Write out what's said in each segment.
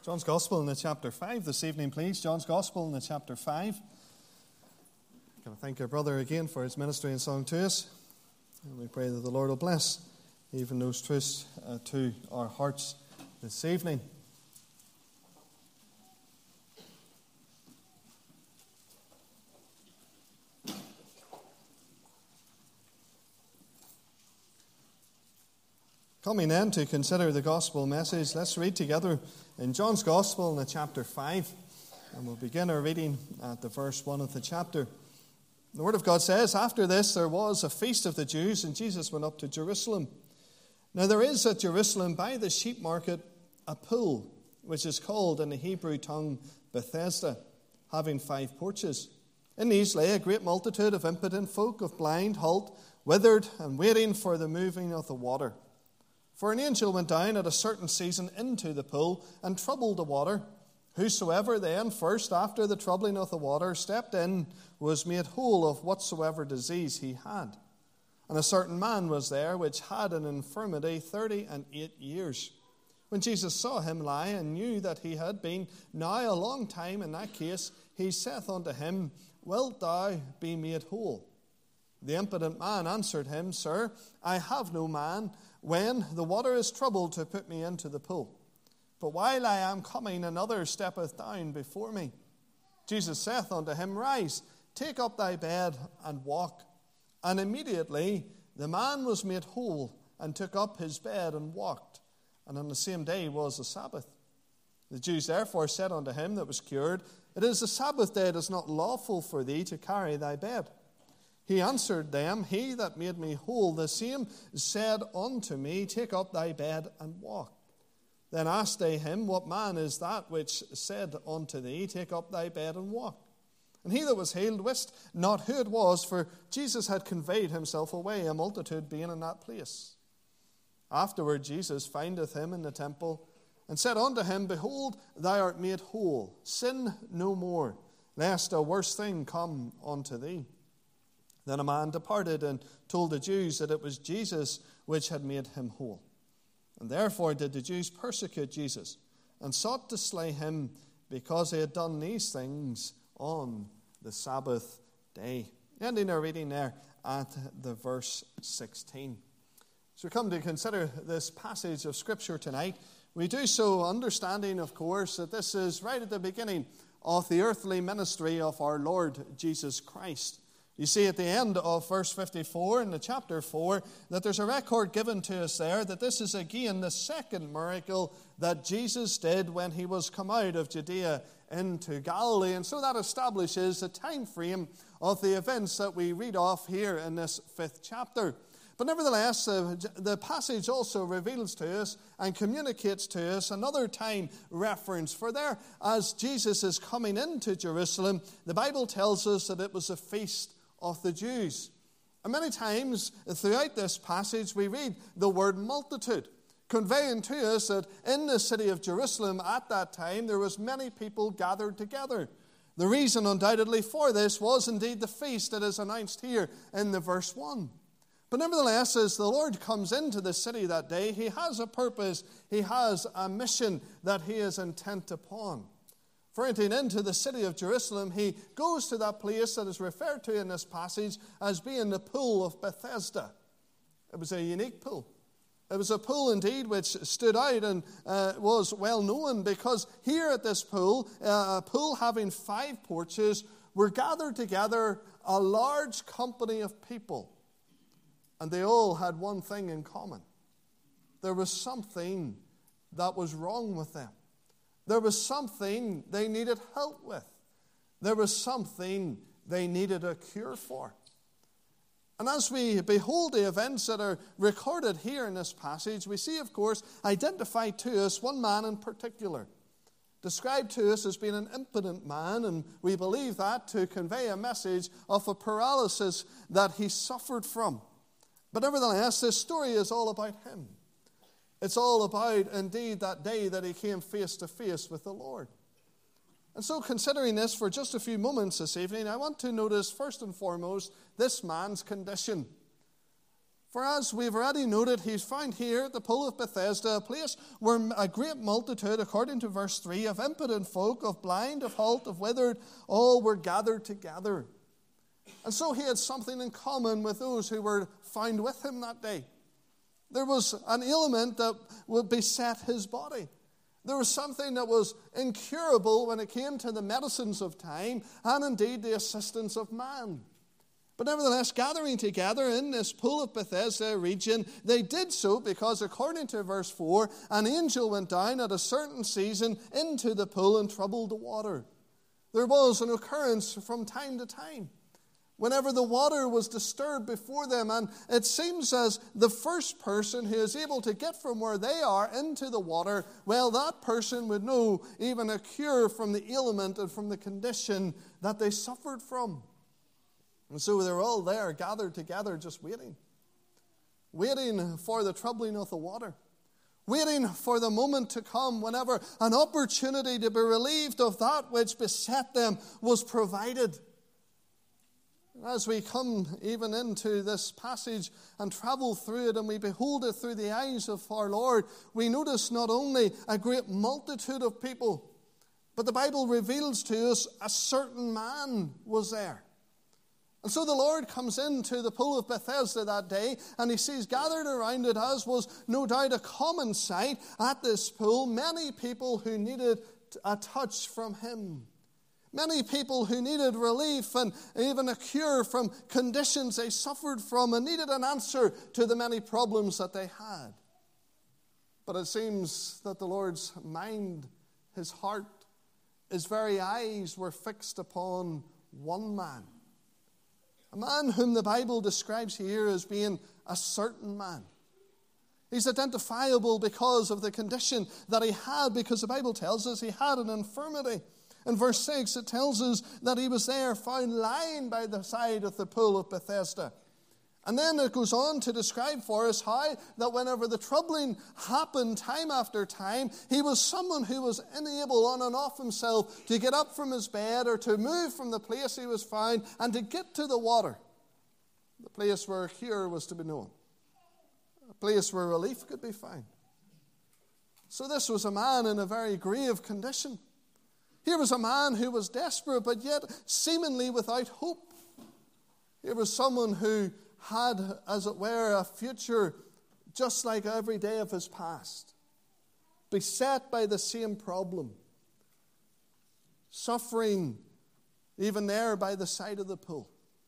John's Gospel in the chapter 5 this evening, please. John's Gospel in the chapter 5. I'm going to thank our brother again for his ministry and song to us. And we pray that the Lord will bless even those truths to our hearts this evening. Coming then to consider the gospel message, let's read together in John's Gospel in the chapter 5. And we'll begin our reading at the verse 1 of the chapter. The Word of God says, "After this there was a feast of the Jews, and Jesus went up to Jerusalem. Now there is at Jerusalem by the sheep market a pool, which is called in the Hebrew tongue Bethesda, having 5 porches. In these lay a great multitude of impotent folk, of blind, halt, withered, and waiting for the moving of the water. For an angel went down at a certain season into the pool and troubled the water. Whosoever then first after the troubling of the water stepped in was made whole of whatsoever disease he had. And a certain man was there which had an infirmity 38 years. When Jesus saw him lie and knew that he had been now a long time in that case, he saith unto him, Wilt thou be made whole? The impotent man answered him, Sir, I have no man when the water is troubled to put me into the pool. But while I am coming, another steppeth down before me. Jesus saith unto him, Rise, take up thy bed and walk. And immediately the man was made whole, and took up his bed and walked. And on the same day was the Sabbath. The Jews therefore said unto him that was cured, It is the Sabbath day, it is not lawful for thee to carry thy bed. He answered them, He that made me whole, the same said unto me, Take up thy bed and walk. Then asked they him, What man is that which said unto thee, Take up thy bed and walk? And he that was healed wist not who it was, for Jesus had conveyed himself away, a multitude being in that place. Afterward Jesus findeth him in the temple, and said unto him, Behold, thou art made whole. Sin no more, lest a worse thing come unto thee. Then a man departed and told the Jews that it was Jesus which had made him whole. And therefore did the Jews persecute Jesus, and sought to slay him, because he had done these things on the Sabbath day. Ending our reading there at the verse 16. So we come to consider this passage of Scripture tonight. We do so understanding, of course, that this is right at the beginning of the earthly ministry of our Lord Jesus Christ. You see at the end of verse 54 in the chapter 4 that there's a record given to us there that this is again the second miracle that Jesus did when he was come out of Judea into Galilee. And so that establishes the time frame of the events that we read off here in this 5th chapter. But nevertheless, the passage also reveals to us and communicates to us another time reference. For there, as Jesus is coming into Jerusalem, the Bible tells us that it was a feast of the Jews. And many times throughout this passage we read the word multitude, conveying to us that in the city of Jerusalem at that time there was many people gathered together. The reason undoubtedly for this was indeed the feast that is announced here in the verse 1. But nevertheless, as the Lord comes into the city that day, he has a purpose, he has a mission that he is intent upon. For entering into the city of Jerusalem, he goes to that place that is referred to in this passage as being the pool of Bethesda. It was a unique pool. It was a pool indeed which stood out and was well known because here at this pool, a pool having 5 porches, were gathered together a large company of people. And they all had one thing in common. There was something that was wrong with them. There was something they needed help with. There was something they needed a cure for. And as we behold the events that are recorded here in this passage, we see, of course, identified to us one man in particular, described to us as being an impotent man, and we believe that to convey a message of a paralysis that he suffered from. But nevertheless, this story is all about him. It's all about, indeed, that day that he came face to face with the Lord. And so, considering this for just a few moments this evening, I want to notice, first and foremost, this man's condition. For as we've already noted, he's found here at the pool of Bethesda, a place where a great multitude, according to verse 3, of impotent folk, of blind, of halt, of withered, all were gathered together. And so he had something in common with those who were found with him that day. There was an ailment that would beset his body. There was something that was incurable when it came to the medicines of time and indeed the assistance of man. But nevertheless, gathering together in this pool of Bethesda region, they did so because, according to verse 4, an angel went down at a certain season into the pool and troubled the water. There was an occurrence from time to time, whenever the water was disturbed before them, and it seems as the first person who is able to get from where they are into the water, well, that person would know even a cure from the ailment and from the condition that they suffered from. And so they're all there, gathered together, just waiting for the troubling of the water, waiting for the moment to come whenever an opportunity to be relieved of that which beset them was provided. As we come even into this passage and travel through it and we behold it through the eyes of our Lord, we notice not only a great multitude of people, but the Bible reveals to us a certain man was there. And so the Lord comes into the pool of Bethesda that day, and he sees gathered around it, as was no doubt a common sight at this pool, many people who needed a touch from him. Many people who needed relief and even a cure from conditions they suffered from and needed an answer to the many problems that they had. But it seems that the Lord's mind, his heart, his very eyes were fixed upon one man. A man whom the Bible describes here as being a certain man. He's identifiable because of the condition that he had, because the Bible tells us he had an infirmity. In verse 6, it tells us that he was there found lying by the side of the pool of Bethesda. And then it goes on to describe for us how that whenever the troubling happened time after time, he was someone who was unable on and off himself to get up from his bed or to move from the place he was found and to get to the water, the place where a cure was to be known, a place where relief could be found. So this was a man in a very grave condition. Here was a man who was desperate, but yet seemingly without hope. Here was someone who had, as it were, a future just like every day of his past, beset by the same problem, suffering even there by the side of the pool.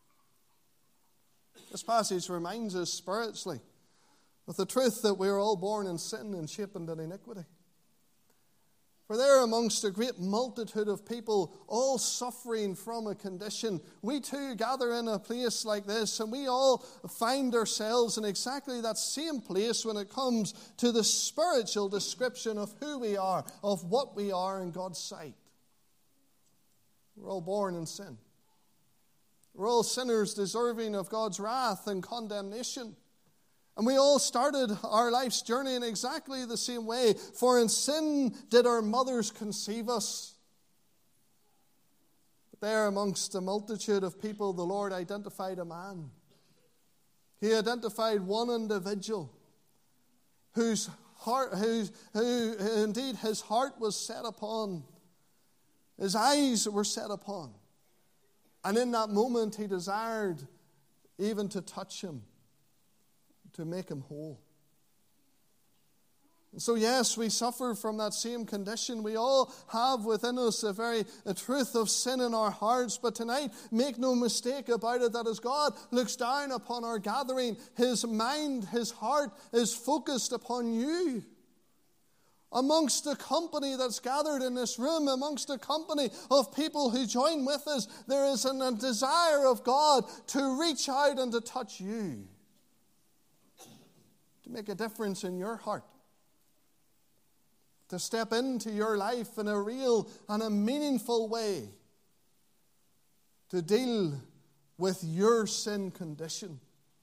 This passage reminds us spiritually of the truth that we are all born in sin and shaped in iniquity. For there amongst a great multitude of people, all suffering from a condition, we too gather in a place like this, and we all find ourselves in exactly that same place when it comes to the spiritual description of who we are, of what we are in God's sight. We're all born in sin. We're all sinners deserving of God's wrath and condemnation. And we all started our life's journey in exactly the same way. For in sin did our mothers conceive us. But there amongst a multitude of people, the Lord identified a man. He identified one individual whose heart, who indeed his heart was set upon. His eyes were set upon. And in that moment he desired even to touch him, to make him whole. And so yes, we suffer from that same condition. We all have within us a truth of sin in our hearts. But tonight, make no mistake about it, that as God looks down upon our gathering, his mind, his heart is focused upon you. Amongst the company that's gathered in this room, amongst the company of people who join with us, there is a desire of God to reach out and to touch you, to make a difference in your heart, to step into your life in a real and a meaningful way, to deal with your sin condition.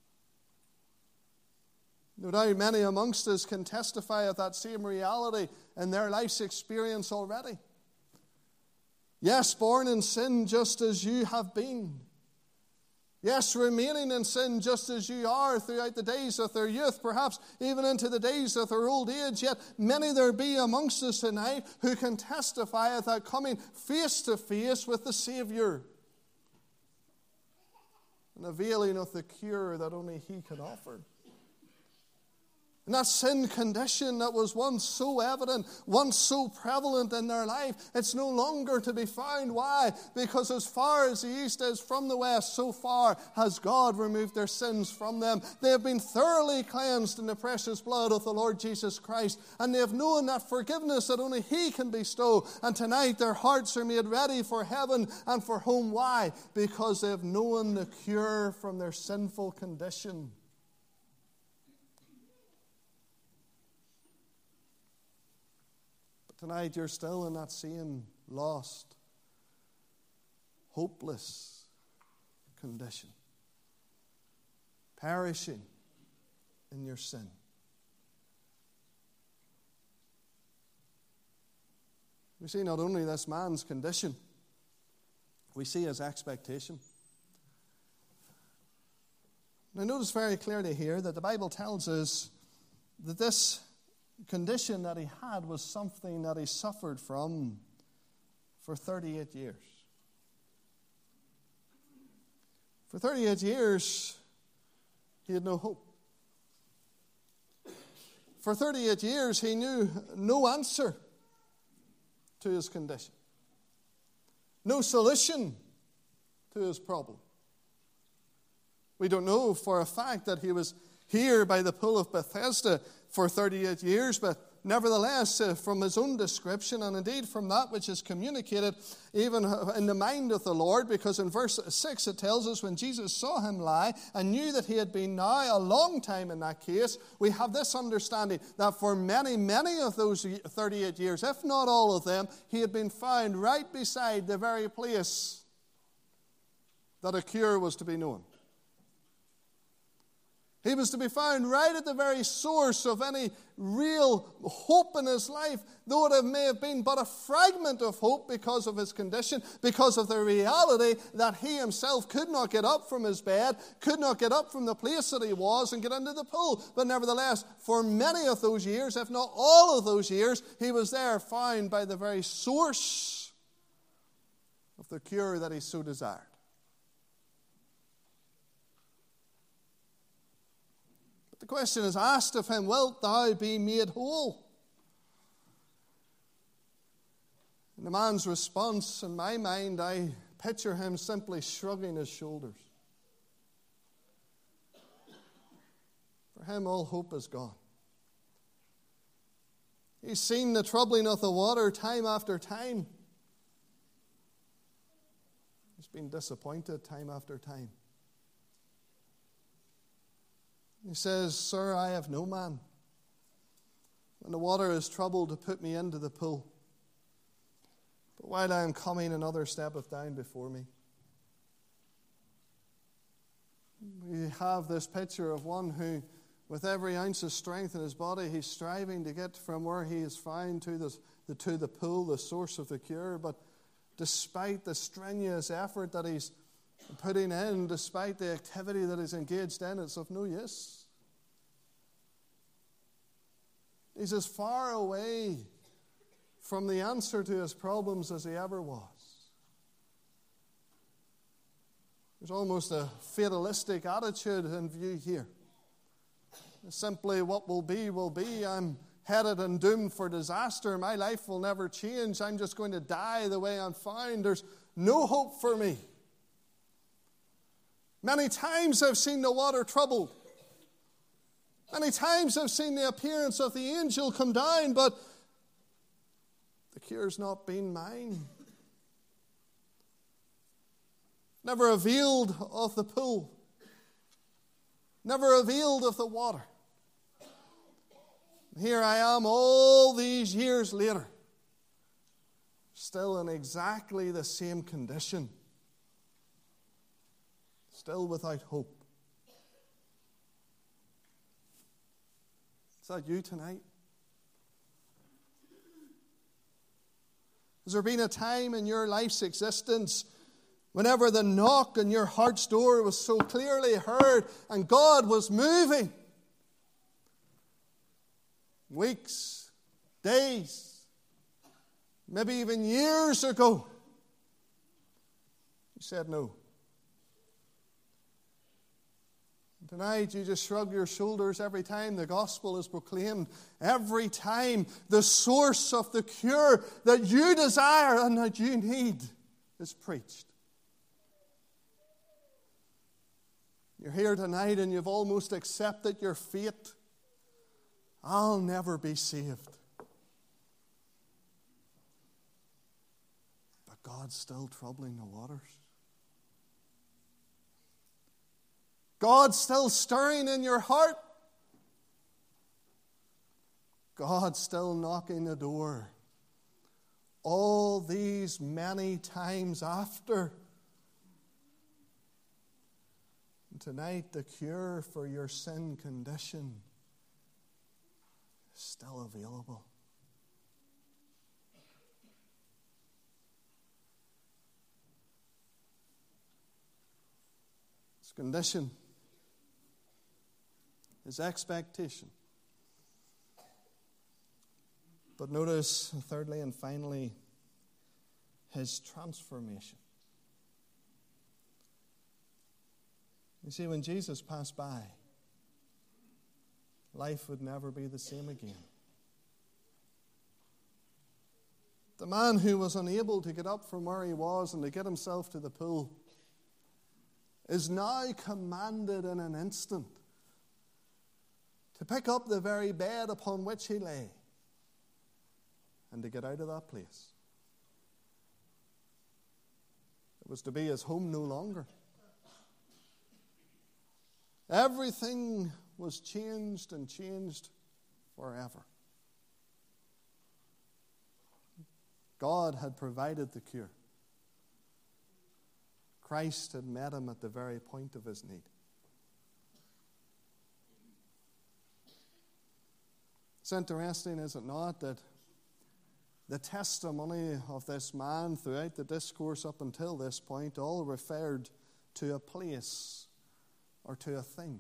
No doubt many amongst us can testify of that same reality in their life's experience already. Yes, born in sin just as you have been. Yes, remaining in sin just as you are throughout the days of their youth, perhaps even into the days of their old age, yet many there be amongst us tonight who can testify of that coming face to face with the Saviour and availing of the cure that only He can offer. And that sin condition that was once so evident, once so prevalent in their life, it's no longer to be found. Why? Because as far as the east is from the west, so far has God removed their sins from them. They have been thoroughly cleansed in the precious blood of the Lord Jesus Christ. And they have known that forgiveness that only He can bestow. And tonight their hearts are made ready for heaven and for home. Why? Because they have known the cure from their sinful condition. Tonight you're still in that same lost, hopeless condition, perishing in your sin. We see not only this man's condition, we see his expectation. Now notice very clearly here that the Bible tells us that this condition that he had was something that he suffered from for 38 years. For 38 years, he had no hope. For 38 years, he knew no answer to his condition, no solution to his problem. We don't know for a fact that he was here by the pool of Bethesda for 38 years, but nevertheless, from his own description, and indeed from that which is communicated even in the mind of the Lord, because in verse 6 it tells us when Jesus saw him lie and knew that he had been now a long time in that case, we have this understanding that for many, many of those 38 years, if not all of them, he had been found right beside the very place that a cure was to be known. He was to be found right at the very source of any real hope in his life, though it may have been but a fragment of hope because of his condition, because of the reality that he himself could not get up from his bed, could not get up from the place that he was and get into the pool. But nevertheless, for many of those years, if not all of those years, he was there found by the very source of the cure that he so desired. The question is asked of him, wilt thou be made whole? And the man's response, in my mind, I picture him simply shrugging his shoulders. For him, all hope is gone. He's seen the troubling of the water time after time. He's been disappointed time after time. He says, Sir, I have no man when the water is troubled to put me into the pool. But while I am coming, another steppeth down before me. We have this picture of one who, with every ounce of strength in his body, he's striving to get from where he is found to the pool, the source of the cure. But despite the strenuous effort that he's putting in, despite the activity that he's engaged in, it's of no use. He's as far away from the answer to his problems as he ever was. There's almost a fatalistic attitude in view here. Simply what will be, will be. I'm headed and doomed for disaster. My life will never change. I'm just going to die the way I'm found. There's no hope for me. Many times I've seen the water troubled. Many times I've seen the appearance of the angel come down, but the cure's not been mine. Never availed of the pool. Never availed of the water. Here I am all these years later, still in exactly the same condition. Still without hope. Is that you tonight? Has there been a time in your life's existence Whenever the knock on your heart's door was so clearly heard and God was moving. Weeks, days, maybe even years ago, you said no. Tonight, you just shrug your shoulders every time the gospel is proclaimed, every time the source of the cure that you desire and that you need is preached. You're here tonight and you've almost accepted your fate. I'll never be saved. But God's still troubling the waters. God's still stirring in your heart. God's still knocking the door. All these many times after. And tonight, the cure for your sin condition is still available. His condition, his expectation. But notice, thirdly and finally, his transformation. You see, when Jesus passed by, life would never be the same again. The man who was unable to get up from where he was and to get himself to the pool is now commanded in an instant to pick up the very bed upon which he lay and to get out of that place. It was to be his home no longer. Everything was changed and changed forever. God had provided the cure. Christ had met him at the very point of his need. It's interesting, is it not, that the testimony of this man throughout the discourse up until this point all referred to a place or to a thing.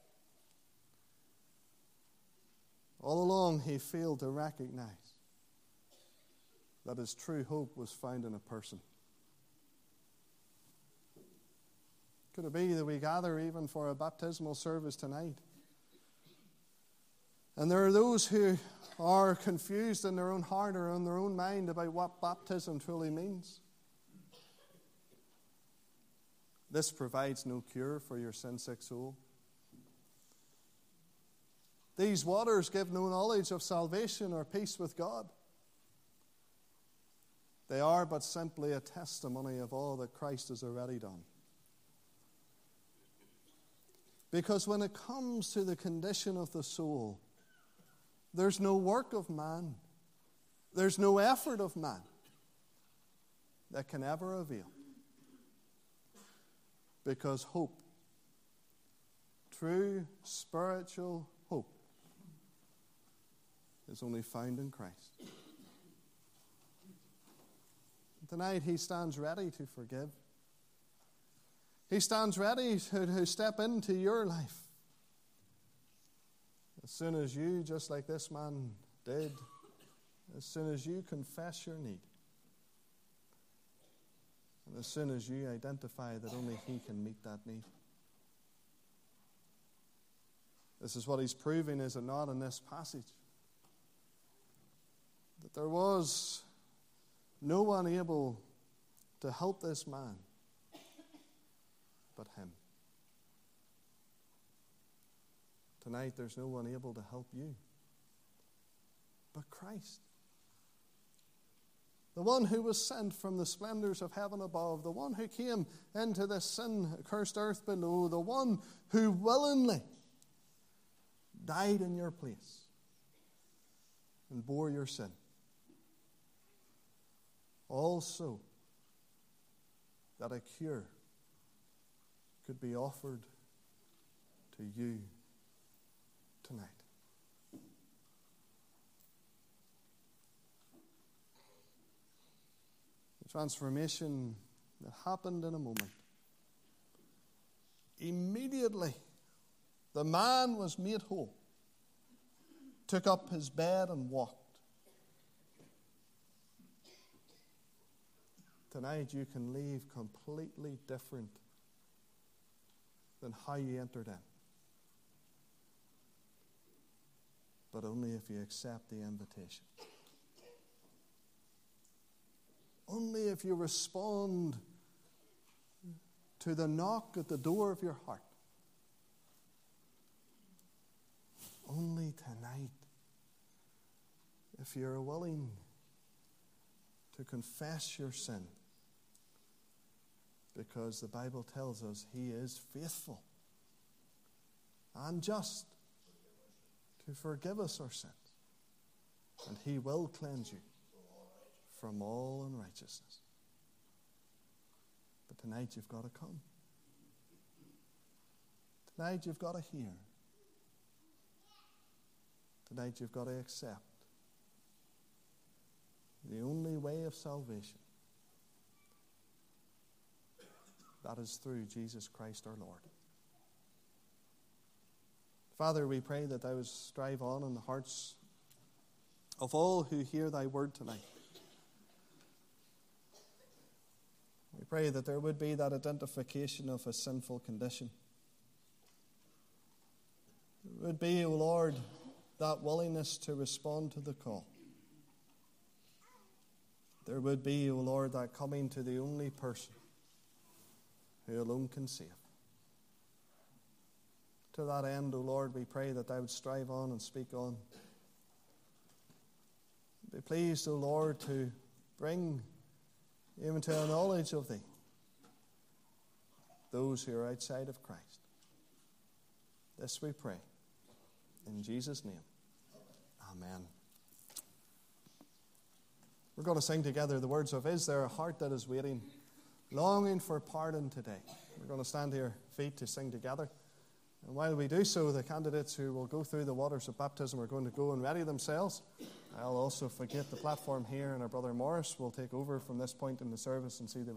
All along he failed to recognize that his true hope was found in a person. Could it be that we gather even for a baptismal service tonight? And there are those who are confused in their own heart or in their own mind about what baptism truly means. This provides no cure for your sin-sick soul. These waters give no knowledge of salvation or peace with God. They are but simply a testimony of all that Christ has already done. Because when it comes to the condition of the soul, there's no work of man, there's no effort of man that can ever avail. Because hope, true spiritual hope, is only found in Christ. Tonight he stands ready to forgive. He stands ready to step into your life. As soon as you, just like this man did, as soon as you confess your need, and as soon as you identify that only he can meet that need. This is what he's proving, is it not, in this passage? That there was no one able to help this man but him. Tonight, there's no one able to help you but Christ. The one who was sent from the splendors of heaven above, the one who came into this sin-cursed earth below, the one who willingly died in your place and bore your sin. Also, that a cure could be offered to you tonight. The transformation It happened in a moment. Immediately, the man was made whole, took up his bed and walked. Tonight you can leave completely different than how you entered in. But only if you accept the invitation. Only if you respond to the knock at the door of your heart. Only tonight, if you're willing to confess your sin, because the Bible tells us He is faithful and just to forgive us our sins, and He will cleanse you from all unrighteousness. But tonight you've got to come. Tonight you've got to hear. Tonight you've got to accept the only way of salvation. That is through Jesus Christ our Lord. Father, we pray that Thou would strive on in the hearts of all who hear Thy word tonight. We pray that there would be that identification of a sinful condition. There would be, O Lord, that willingness to respond to the call. There would be, O Lord, that coming to the only person who alone can save. To that end, O Lord, we pray that Thou would strive on and speak on. Be pleased, O Lord, to bring even to a knowledge of Thee those who are outside of Christ. This we pray. In Jesus' name. Amen. We're going to sing together the words of Is There a Heart That Is Waiting, Longing for Pardon Today. We're going to stand here, feet, to sing together. And while we do so, the candidates who will go through the waters of baptism are going to go and ready themselves. I'll also forget the platform here, and our brother Morris will take over from this point in the service and see the